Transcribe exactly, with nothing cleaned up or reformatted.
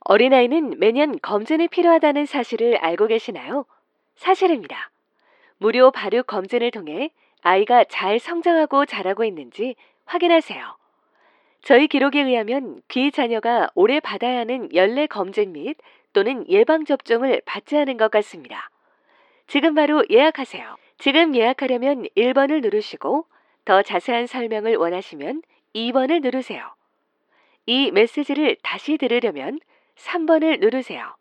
어린아이는 매년 검진이 필요하다는 사실을 알고 계시나요? 사실입니다. 무료 발육 검진을 통해 아이가 잘 성장하고 자라고 있는지 확인하세요. 저희 기록에 의하면 귀 자녀가 올해 받아야 하는 연례 검진 및 또는 예방접종을 받지 않은 것 같습니다. 지금 바로 예약하세요. 지금 예약하려면 일 번을 누르시고 더 자세한 설명을 원하시면 이 번을 누르세요. 이 메시지를 다시 들으려면 삼 번을 누르세요.